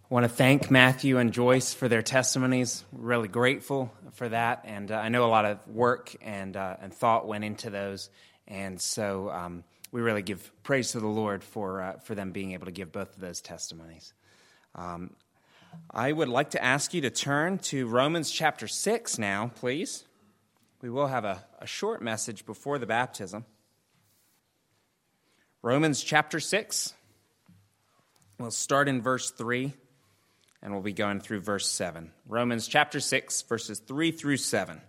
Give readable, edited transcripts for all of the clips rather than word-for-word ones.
I want to thank Matthew and Joyce for their testimonies. We're really grateful for that, and I know a lot of work and thought went into those, and so we really give praise to the Lord for them being able to give both of those testimonies. I would like to ask you to turn to Romans chapter 6 now, please. We will have a short message before the baptism. Romans chapter 6. We'll start in verse 3. And we'll be going through verse 7. Romans chapter 6, verses 3 through 7.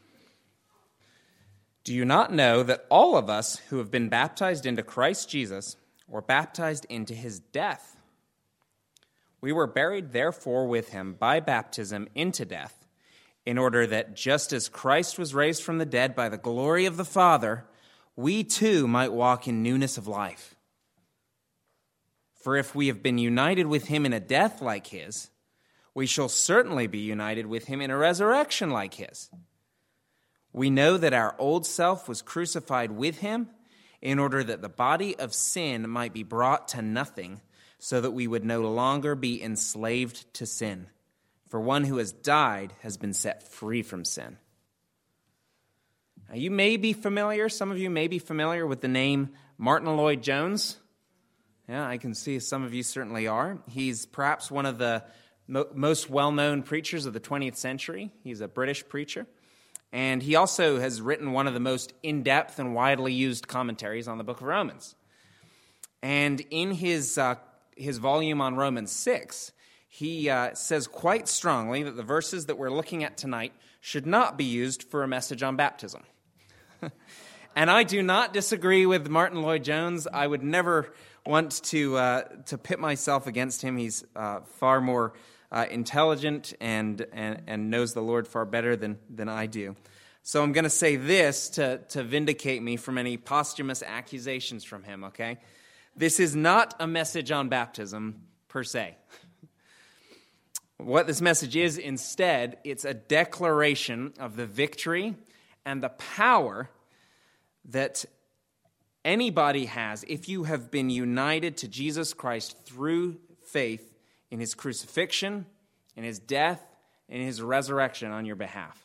Do you not know that all of us who have been baptized into Christ Jesus were baptized into his death? We were buried, therefore, with him by baptism into death, in order that just as Christ was raised from the dead by the glory of the Father, we too might walk in newness of life. For if we have been united with him in a death like his, we shall certainly be united with him in a resurrection like his. We know that our old self was crucified with him in order that the body of sin might be brought to nothing, so that we would no longer be enslaved to sin. For one who has died has been set free from sin. Now, you may be familiar, some of you may be familiar with the name Martyn Lloyd-Jones. Yeah, I can see some of you certainly are. He's perhaps one of the most well-known preachers of the 20th century. He's a British preacher. And he also has written one of the most in-depth and widely used commentaries on the book of Romans. And in his volume on Romans 6, he says quite strongly that the verses that we're looking at tonight should not be used for a message on baptism. And I do not disagree with Martyn Lloyd-Jones. I would never want to pit myself against him. He's far more intelligent and knows the Lord far better than I do. So I'm going to say this to vindicate me from any posthumous accusations from him, okay? This is not a message on baptism per se. What this message is instead, it's a declaration of the victory and the power that anybody has if you have been united to Jesus Christ through faith in his crucifixion, in his death, and his resurrection on your behalf.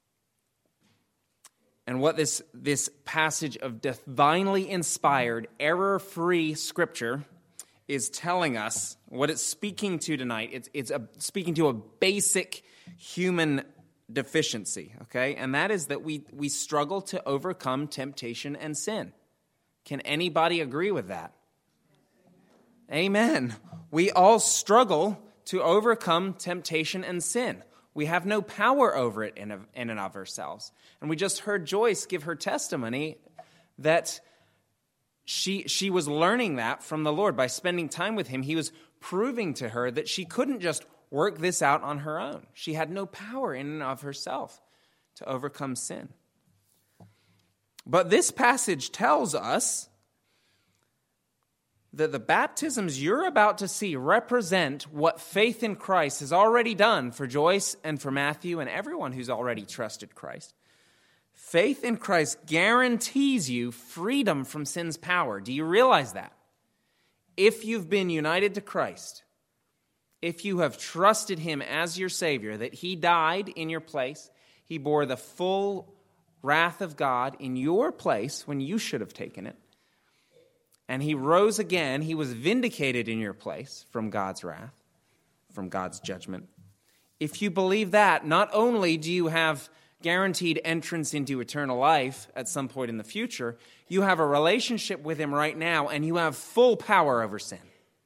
And what this passage of divinely inspired, error-free Scripture is telling us, what it's speaking to tonight, it's speaking to a basic human deficiency, okay? And that is that we struggle to overcome temptation and sin. Can anybody agree with that? Amen. We all struggle to overcome temptation and sin. We have no power over it in and of ourselves. And we just heard Joyce give her testimony that she was learning that from the Lord. By spending time with him, he was proving to her that she couldn't just work this out on her own. She had no power in and of herself to overcome sin. But this passage tells us that the baptisms you're about to see represent what faith in Christ has already done for Joyce and for Matthew and everyone who's already trusted Christ. Faith in Christ guarantees you freedom from sin's power. Do you realize that? If you've been united to Christ, if you have trusted him as your Savior, that he died in your place, he bore the full wrath of God in your place when you should have taken it, and he rose again, he was vindicated in your place from God's wrath, from God's judgment. If you believe that, not only do you have guaranteed entrance into eternal life at some point in the future, you have a relationship with him right now, and you have full power over sin.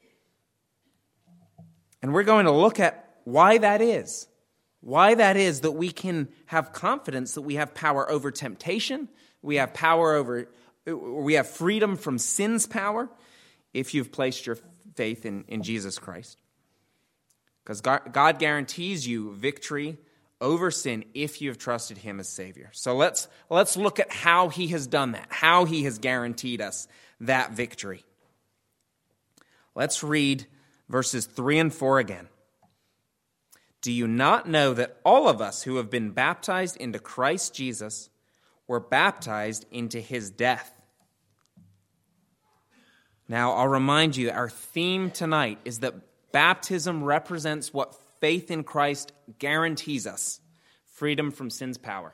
And we're going to look at why that is. Why that is that we can have confidence that we have power over temptation, we have freedom from sin's power if you've placed your faith in Jesus Christ. Because God guarantees you victory over sin if you have trusted him as Savior. So let's look at how he has done that, how he has guaranteed us that victory. Let's read verses 3 and 4 again. Do you not know that all of us who have been baptized into Christ Jesus were baptized into his death? Now, I'll remind you, our theme tonight is that Baptism represents what faith in Christ guarantees us: freedom from sin's power.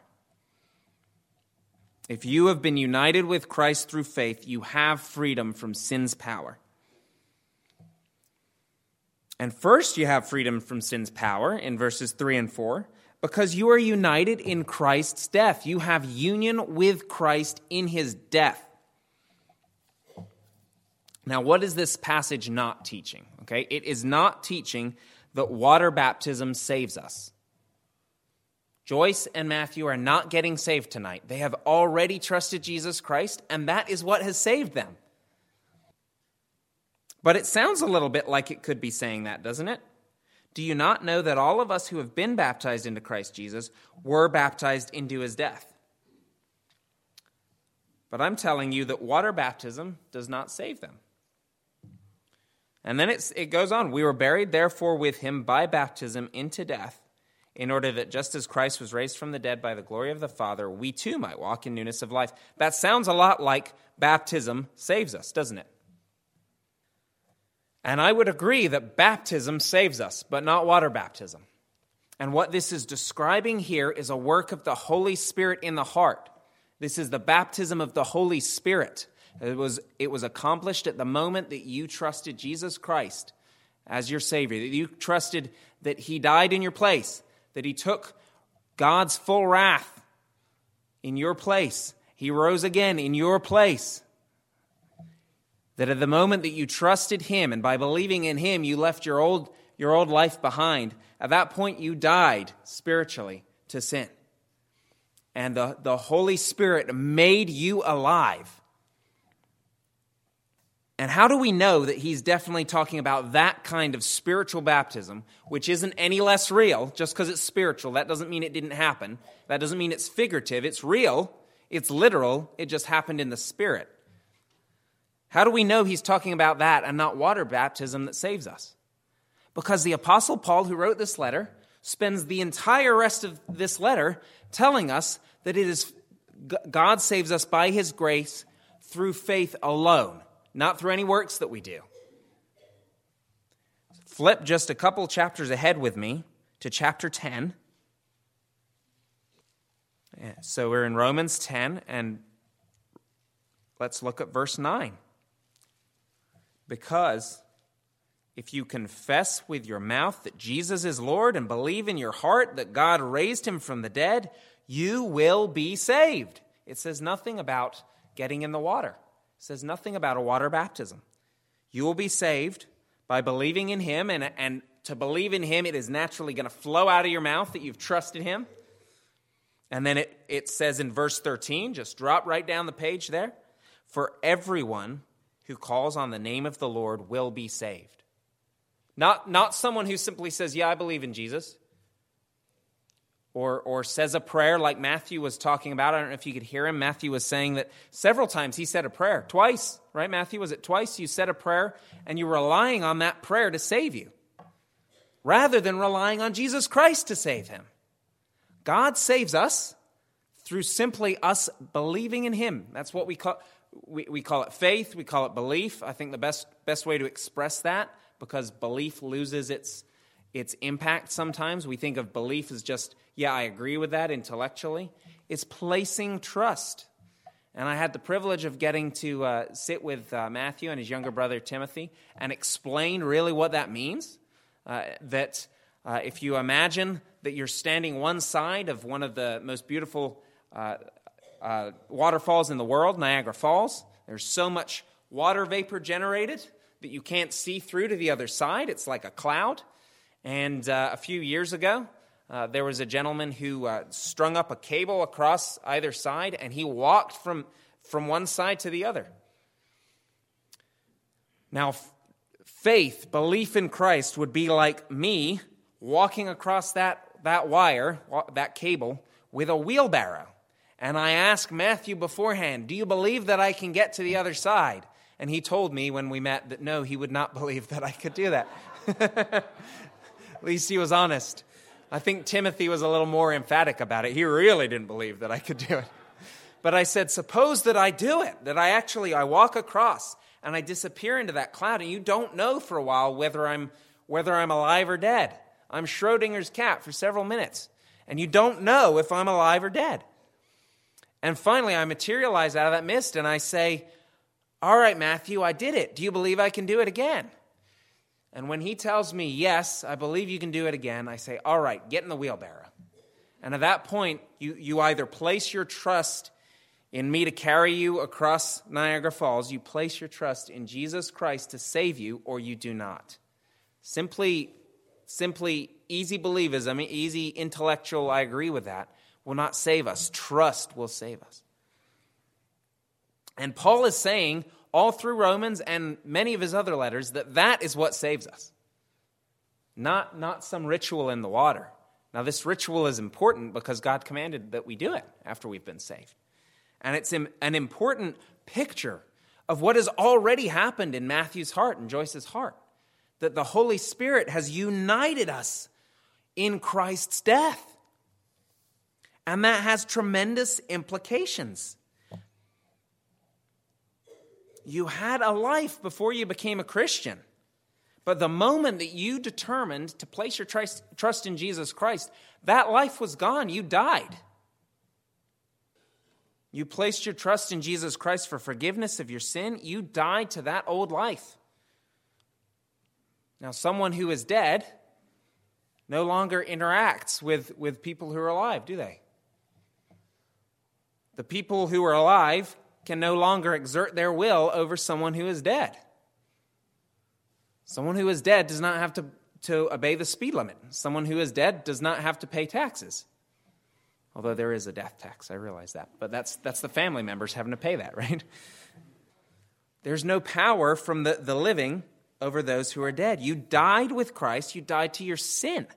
If you have been united with Christ through faith, you have freedom from sin's power. And first, you have freedom from sin's power in verses 3 and 4, because you are united in Christ's death. You have union with Christ in his death. Now, what is this passage not teaching? Okay, it is not teaching that water baptism saves us. Joyce and Matthew are not getting saved tonight. They have already trusted Jesus Christ, and that is what has saved them. But it sounds a little bit like it could be saying that, doesn't it? Do you not know that all of us who have been baptized into Christ Jesus were baptized into his death? But I'm telling you that water baptism does not save them. And then it goes on. We were buried, therefore, with him by baptism into death, in order that just as Christ was raised from the dead by the glory of the Father, we too might walk in newness of life. That sounds a lot like baptism saves us, doesn't it? And I would agree that baptism saves us, but not water baptism. And what this is describing here is a work of the Holy Spirit in the heart. This is the baptism of the Holy Spirit. It was accomplished at the moment that you trusted Jesus Christ as your Savior, that you trusted that he died in your place, that he took God's full wrath in your place. He rose again in your place. That at the moment that you trusted him, and by believing in him, you left your old life behind, at that point you died spiritually to sin. And the Holy Spirit made you alive. And how do we know that he's definitely talking about that kind of spiritual baptism, which isn't any less real just because it's spiritual? That doesn't mean it didn't happen. That doesn't mean it's figurative. It's real. It's literal. It just happened in the Spirit. How do we know he's talking about that and not water baptism that saves us? Because the Apostle Paul, who wrote this letter, spends the entire rest of this letter telling us that it is God saves us by his grace through faith alone, not through any works that we do. Flip just a couple chapters ahead with me to chapter 10. So we're in Romans 10, and let's look at verse 9. Because if you confess with your mouth that Jesus is Lord and believe in your heart that God raised him from the dead, you will be saved. It says nothing about getting in the water. It says nothing about a water baptism. You will be saved by believing in him, and to believe in him, it is naturally going to flow out of your mouth that you've trusted him. And then it says in verse 13, just drop right down the page there, for everyone who calls on the name of the Lord will be saved. Not someone who simply says, yeah, I believe in Jesus, or says a prayer like Matthew was talking about. I don't know if you could hear him. Matthew was saying that several times he said a prayer. Twice, right, Matthew? Was it twice you said a prayer and you were relying on that prayer to save you, rather than relying on Jesus Christ to save him? God saves us through simply us believing in him. That's what we call it faith, we call it belief. I think the best way to express that, because belief loses its impact sometimes. We think of belief as just, yeah, I agree with that intellectually. It's placing trust. And I had the privilege of getting to sit with Matthew and his younger brother Timothy and explain really what that means. That if you imagine that you're standing one side of one of the most beautiful waterfalls in the world, Niagara Falls. There's so much water vapor generated that you can't see through to the other side. It's like a cloud. And a few years ago, there was a gentleman who strung up a cable across either side, and he walked from one side to the other. Now, faith, belief in Christ would be like me walking across that wire, that cable, with a wheelbarrow. And I asked Matthew beforehand, do you believe that I can get to the other side? And he told me when we met that no, he would not believe that I could do that. At least he was honest. I think Timothy was a little more emphatic about it. He really didn't believe that I could do it. But I said, suppose that I do it, that I walk across and I disappear into that cloud, and you don't know for a while whether I'm whether I'm alive or dead. I'm Schrodinger's cat for several minutes, and you don't know if I'm alive or dead. And finally, I materialize out of that mist, and I say, all right, Matthew, I did it. Do you believe I can do it again? And when he tells me, yes, I believe you can do it again, I say, all right, get in the wheelbarrow. And at that point, you either place your trust in me to carry you across Niagara Falls, you place your trust in Jesus Christ to save you, or you do not. Simply easy believism, easy intellectual, I agree with that, will not save us. Trust will save us. And Paul is saying all through Romans and many of his other letters that is what saves us. Not some ritual in the water. Now this ritual is important because God commanded that we do it after we've been saved. And it's an important picture of what has already happened in Matthew's heart and Joyce's heart. That the Holy Spirit has united us in Christ's death. And that has tremendous implications. You had a life before you became a Christian. But the moment that you determined to place your trust in Jesus Christ, that life was gone. You died. You placed your trust in Jesus Christ for forgiveness of your sin. You died to that old life. Now, someone who is dead no longer interacts with people who are alive, do they? The people who are alive can no longer exert their will over someone who is dead. Someone who is dead does not have to obey the speed limit. Someone who is dead does not have to pay taxes. Although there is a death tax, I realize that. But that's the family members having to pay that, right? There's no power from the living over those who are dead. You died with Christ. You died to your sin.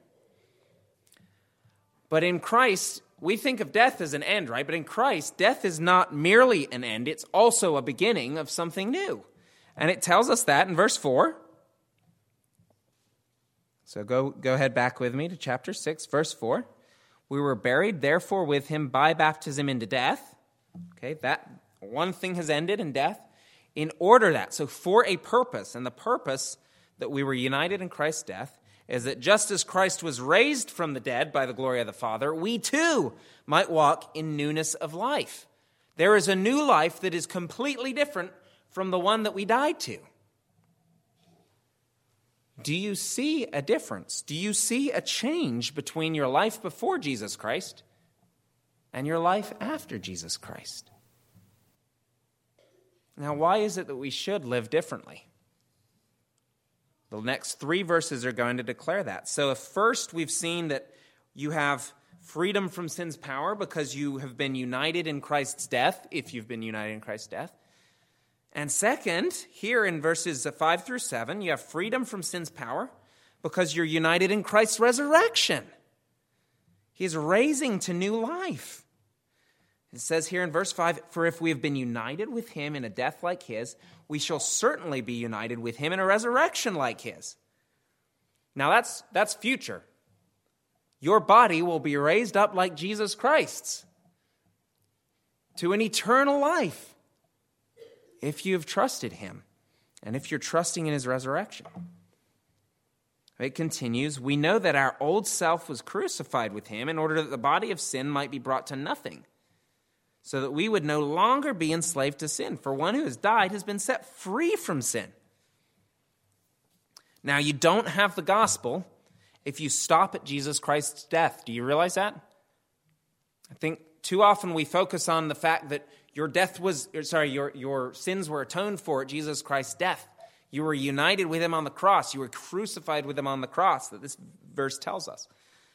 But in Christ, we think of death as an end, right? But in Christ, death is not merely an end. It's also a beginning of something new. And it tells us that in verse 4. So go ahead back with me to chapter 6, verse 4. We were buried, therefore, with him by baptism into death. Okay, that one thing has ended in death. In order that, so for a purpose, and the purpose that we were united in Christ's death is that just as Christ was raised from the dead by the glory of the Father, we too might walk in newness of life. There is a new life that is completely different from the one that we died to. Do you see a difference? Do you see a change between your life before Jesus Christ and your life after Jesus Christ? Now, why is it that we should live differently? The next 3 verses are going to declare that. So if first we've seen that you have freedom from sin's power because you have been united in Christ's death, if you've been united in Christ's death. And second, here in verses 5 through 7, you have freedom from sin's power because you're united in Christ's resurrection. He is raising to new life. It says here in verse 5, for if we have been united with him in a death like his, we shall certainly be united with him in a resurrection like his. Now that's future. Your body will be raised up like Jesus Christ's to an eternal life if you have trusted him and if you're trusting in his resurrection. It continues, we know that our old self was crucified with him in order that the body of sin might be brought to nothing, so that we would no longer be enslaved to sin. For one who has died has been set free from sin. Now, you don't have the gospel if you stop at Jesus Christ's death. Do you realize that? I think too often we focus on the fact that your sins were atoned for at Jesus Christ's death. You were united with him on the cross. You were crucified with him on the cross, that this verse tells us.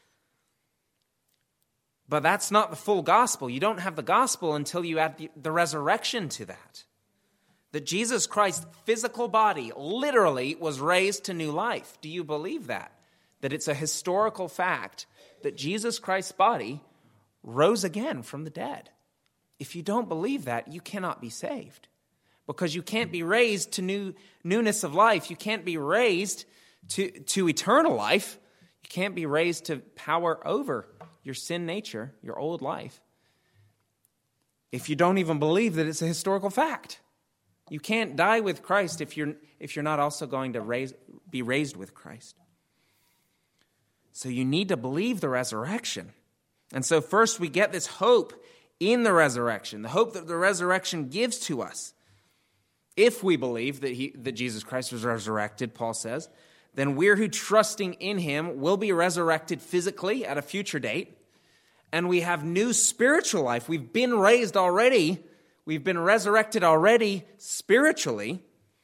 But that's not the full gospel. You don't have the gospel until you add the resurrection to that. That Jesus Christ's physical body literally was raised to new life. Do you believe that? That it's a historical fact that Jesus Christ's body rose again from the dead. If you don't believe that, you cannot be saved. Because you can't be raised to newness of life. You can't be raised to eternal life. You can't be raised to power over your sin nature, your old life, if you don't even believe that it's a historical fact. You can't die with Christ if you're not also going to be raised with Christ. So you need to believe the resurrection. And so first we get this hope in the resurrection, the hope that the resurrection gives to us. If we believe that Jesus Christ was resurrected, Paul says, then we're who trusting in him will be resurrected physically at a future date, and we have new spiritual life. We've been raised already. We've been resurrected already spiritually.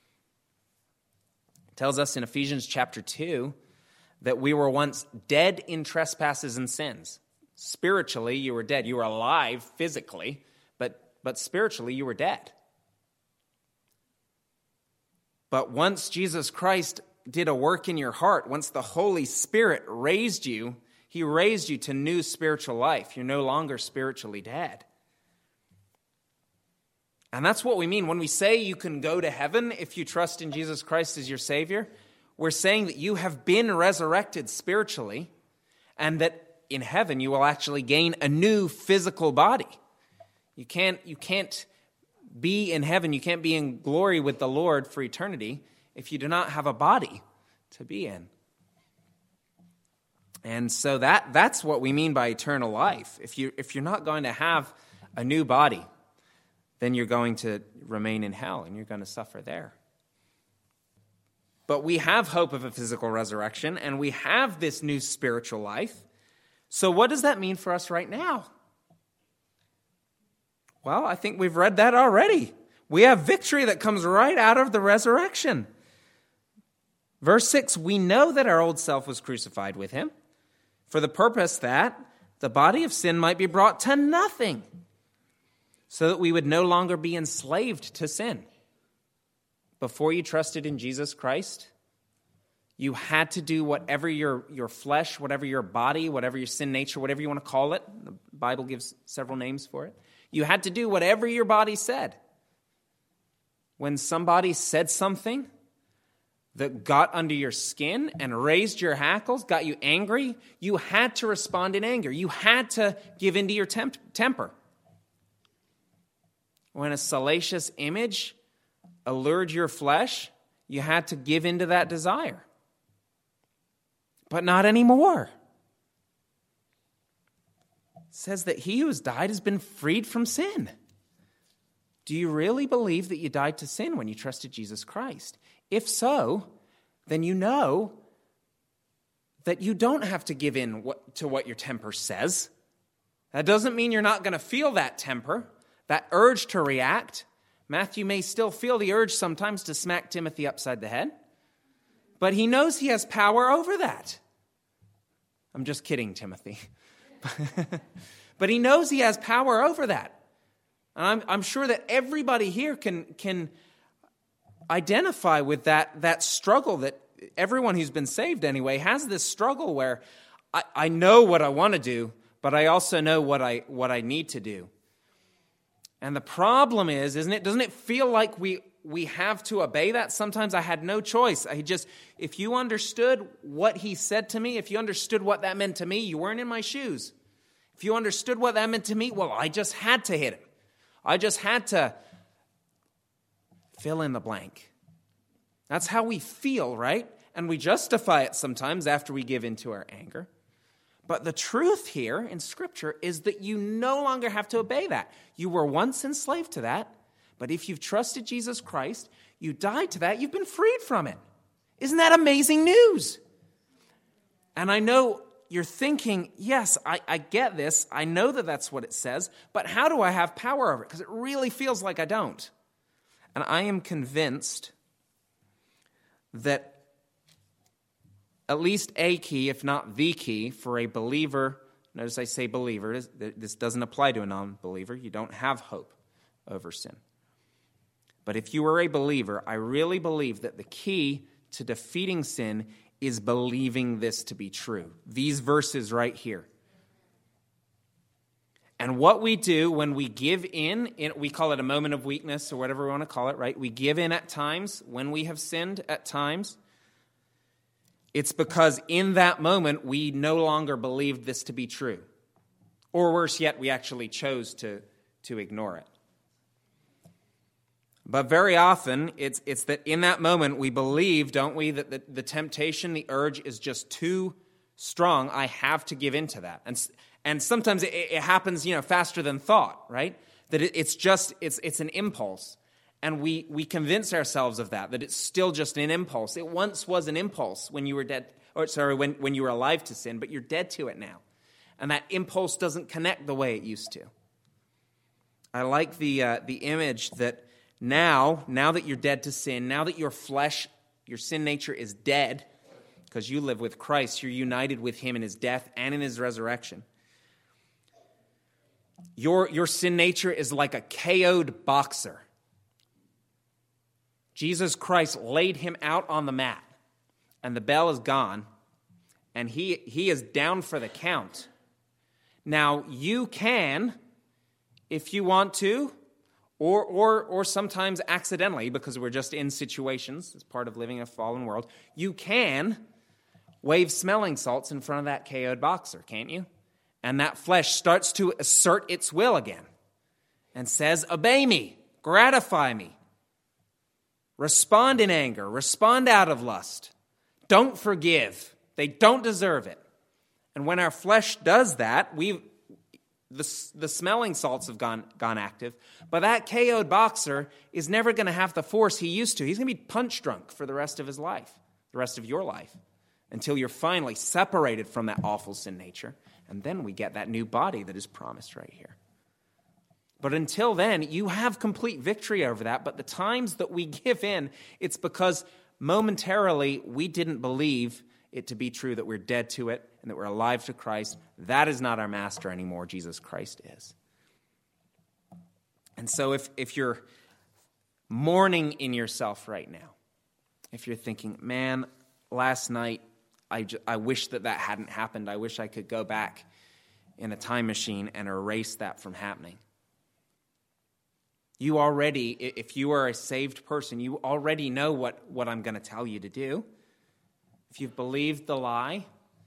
It tells us in Ephesians chapter 2 that we were once dead in trespasses and sins. Spiritually, you were dead. You were alive physically, but spiritually, you were dead. But once Jesus Christ did a work in your heart, once the Holy Spirit raised you, he raised you to new spiritual life. You're no longer spiritually dead. And that's what we mean when we say you can go to heaven if you trust in Jesus Christ as your Savior. We're saying that you have been resurrected spiritually, and that in heaven you will actually gain a new physical body. You can't be in heaven, you can't be in glory with the Lord for eternity if you do not have a body to be in. And so that's what we mean by eternal life. If you're not going to have a new body, then you're going to remain in hell and you're going to suffer there. But we have hope of a physical resurrection, and we have this new spiritual life. So what does that mean for us right now? Well, I think we've read that already. We have victory that comes right out of the resurrection. Verse 6, we know that our old self was crucified with him for the purpose that the body of sin might be brought to nothing, so that we would no longer be enslaved to sin. Before you trusted in Jesus Christ, you had to do whatever your flesh, whatever your body, whatever your sin nature, whatever you want to call it. The Bible gives several names for it. You had to do whatever your body said. When somebody said something that got under your skin and raised your hackles, got you angry, you had to respond in anger. You had to give into your temper. When a salacious image allured your flesh, you had to give into that desire. But not anymore. It says that he who has died has been freed from sin. Do you really believe that you died to sin when you trusted Jesus Christ? If so, then you know that you don't have to give in to what your temper says. That doesn't mean you're not going to feel that temper, that urge to react. Matthew may still feel the urge sometimes to smack Timothy upside the head, but he knows he has power over that. I'm just kidding, Timothy. But he knows he has power over that. And I'm sure that everybody here can identify with that struggle, that everyone who's been saved anyway has this struggle where I know what I want to do, but I also know what I need to do. And the problem is, doesn't it feel like we have to obey that? Sometimes I had no choice. If you understood what he said to me, if you understood what that meant to me, you weren't in my shoes. If you understood what that meant to me, well, I just had to hit him. I just had to fill in the blank. That's how we feel, right? And we justify it sometimes after we give into our anger. But the truth here in Scripture is that you no longer have to obey that. You were once enslaved to that, but if you've trusted Jesus Christ, you died to that, you've been freed from it. Isn't that amazing news? And I know you're thinking, yes, I get this. I know that that's what it says, but how do I have power over it? Because it really feels like I don't. And I am convinced that at least a key, if not the key, for a believer, notice I say believer, this doesn't apply to a non-believer. You don't have hope over sin. But if you are a believer, I really believe that the key to defeating sin is believing this to be true. These verses right here. And what we do when we give in, we call it a moment of weakness or whatever we want to call it, right? We give in at times when we have sinned at times. It's because in that moment we no longer believed this to be true. Or worse yet, we actually chose to ignore it. But very often, it's that in that moment we believe, don't we, that the temptation, the urge is just too strong, I have to give in to that. And sometimes it happens, faster than thought, right? That it's an impulse. And we convince ourselves of that it's still just an impulse. It once was an impulse when you were when you were alive to sin, but you're dead to it now. And that impulse doesn't connect the way it used to. I like the image that now that you're dead to sin, now that your flesh, your sin nature is dead, because you live with Christ, you're united with him in his death and in his resurrection. Your sin nature is like a KO'd boxer. Jesus Christ laid him out on the mat, and the bell is gone, and he is down for the count. Now, you can, if you want to, or sometimes accidentally, because we're just in situations, as part of living in a fallen world, you can wave smelling salts in front of that KO'd boxer, can't you? And that flesh starts to assert its will again and says, obey me, gratify me. Respond in anger. Respond out of lust. Don't forgive. They don't deserve it. And when our flesh does that, the smelling salts have gone active. But that KO'd boxer is never going to have the force he used to. He's going to be punch drunk for the rest of his life, the rest of your life, until you're finally separated from that awful sin nature. And then we get that new body that is promised right here. But until then, you have complete victory over that. But the times that we give in, it's because momentarily we didn't believe it to be true that we're dead to it and that we're alive to Christ. That is not our master anymore. Jesus Christ is. And so if you're mourning in yourself right now, if you're thinking, man, last night I wish that hadn't happened. I wish I could go back in a time machine and erase that from happening. You already, if you are a saved person, you already know what I'm going to tell you to do. If you've believed the lie,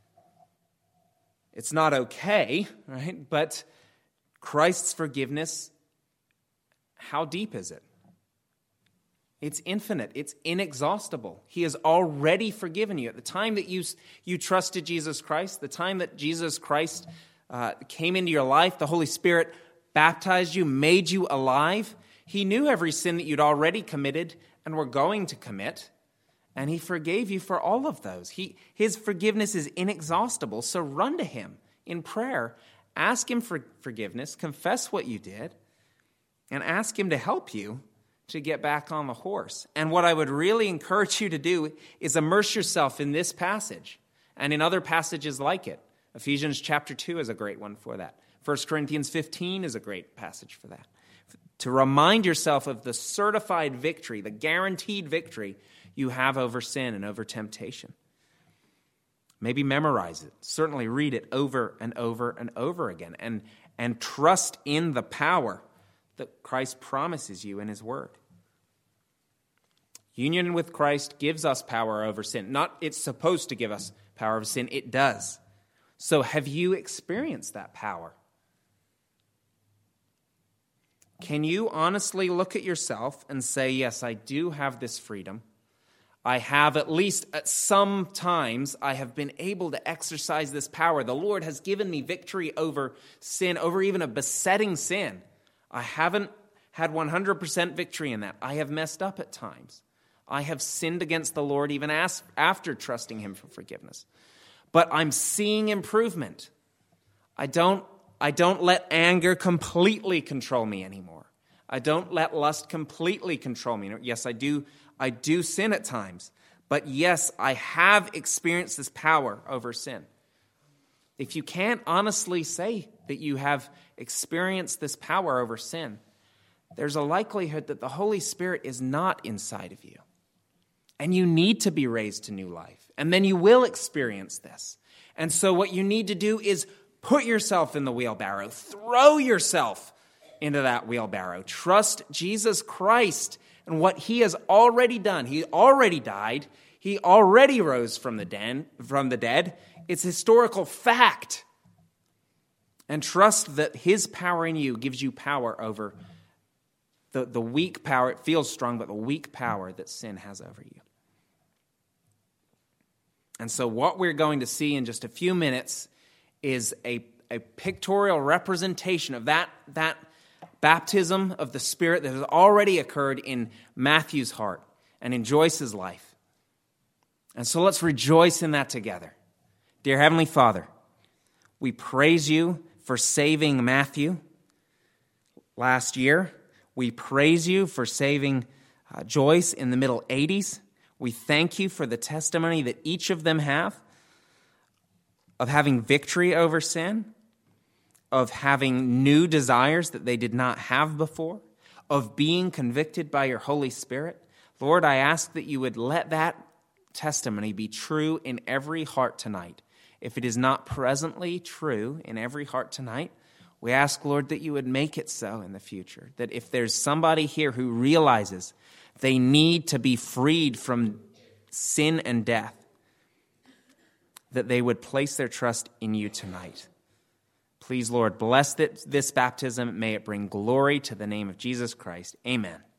it's not okay, right? But Christ's forgiveness, how deep is it? It's infinite. It's inexhaustible. He has already forgiven you. At the time that you trusted Jesus Christ, the time that Jesus Christ came into your life, the Holy Spirit baptized you, made you alive. He knew every sin that you'd already committed and were going to commit, and he forgave you for all of those. His forgiveness is inexhaustible, so run to him in prayer. Ask him for forgiveness, confess what you did, and ask him to help you to get back on the horse. And what I would really encourage you to do is immerse yourself in this passage and in other passages like it. Ephesians chapter 2 is a great one for that. 1 Corinthians 15 is a great passage for that. To remind yourself of the certified victory, the guaranteed victory you have over sin and over temptation. Maybe memorize it. Certainly read it over and over and over again. And trust in the power that Christ promises you in his word. Union with Christ gives us power over sin. Not it's supposed to give us power over sin. It does. So have you experienced that power? Can you honestly look at yourself and say, yes, I do have this freedom. I have, at least at some times, I have been able to exercise this power. The Lord has given me victory over sin, over even a besetting sin. I haven't had 100% victory in that. I have messed up at times. I have sinned against the Lord even after trusting him for forgiveness. But I'm seeing improvement. I don't let anger completely control me anymore. I don't let lust completely control me. Yes, I do sin at times. But yes, I have experienced this power over sin. If you can't honestly say that you have experienced this power over sin, there's a likelihood that the Holy Spirit is not inside of you. And you need to be raised to new life. And then you will experience this. And so what you need to do is put yourself in the wheelbarrow. Throw yourself into that wheelbarrow. Trust Jesus Christ and what he has already done. He already died. He already rose from the dead. It's historical fact. And trust that his power in you gives you power over the weak power. It feels strong, but the weak power that sin has over you. And so what we're going to see in just a few minutes is a pictorial representation of that baptism of the Spirit that has already occurred in Matthew's heart and in Joyce's life. And so let's rejoice in that together. Dear Heavenly Father, we praise you for saving Matthew last year. We praise you for saving Joyce in the middle 80s. We thank you for the testimony that each of them have of having victory over sin, of having new desires that they did not have before, of being convicted by your Holy Spirit. Lord, I ask that you would let that testimony be true in every heart tonight. If it is not presently true in every heart tonight, we ask, Lord, that you would make it so in the future. That if there's somebody here who realizes they need to be freed from sin and death, that they would place their trust in you tonight. Please, Lord, bless this baptism. May it bring glory to the name of Jesus Christ. Amen.